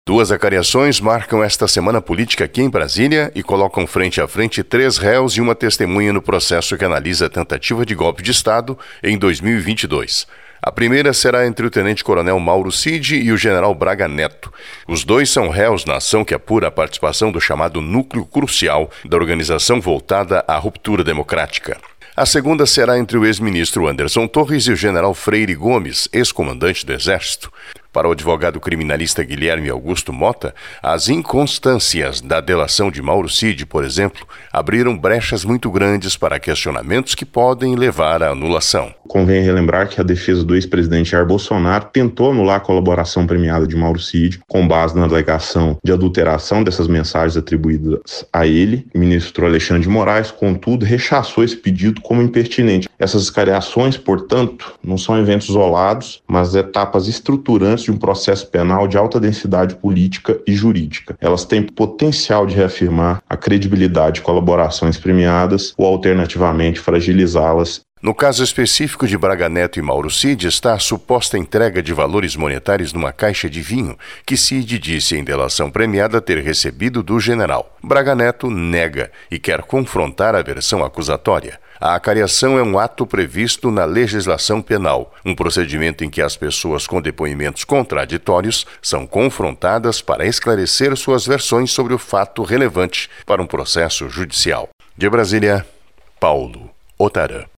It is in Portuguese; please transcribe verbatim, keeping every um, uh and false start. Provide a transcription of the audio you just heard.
Duas acariações marcam esta semana política aqui em Brasília e colocam frente a frente três réus e uma testemunha no processo que analisa a tentativa de golpe de Estado em dois mil e vinte e dois. A primeira será entre o tenente-coronel Mauro Cid e o general Braga Neto. Os dois são réus na ação que apura a participação do chamado Núcleo Crucial da organização voltada à ruptura democrática. A segunda será entre o ex-ministro Anderson Torres e o general Freire Gomes, ex-comandante do Exército. Para o advogado criminalista Guilherme Augusto Mota, as inconstâncias da delação de Mauro Cid, por exemplo, abriram brechas muito grandes para questionamentos que podem levar à anulação. Convém relembrar que a defesa do ex-presidente Jair Bolsonaro tentou anular a colaboração premiada de Mauro Cid, com base na alegação de adulteração dessas mensagens atribuídas a ele. O ministro Alexandre de Moraes, contudo, rechaçou esse pedido como impertinente. Essas escariações, portanto, não são eventos isolados, mas etapas estruturantes de um processo penal de alta densidade política e jurídica. Elas têm potencial de reafirmar a credibilidade de colaborações premiadas ou, alternativamente, fragilizá-las. No caso específico de Braga Neto e Mauro Cid está a suposta entrega de valores monetários numa caixa de vinho que Cid disse em delação premiada ter recebido do general. Braga Neto nega e quer confrontar a versão acusatória. A acariação é um ato previsto na legislação penal, um procedimento em que as pessoas com depoimentos contraditórios são confrontadas para esclarecer suas versões sobre o fato relevante para um processo judicial. De Brasília, Paulo Otarã.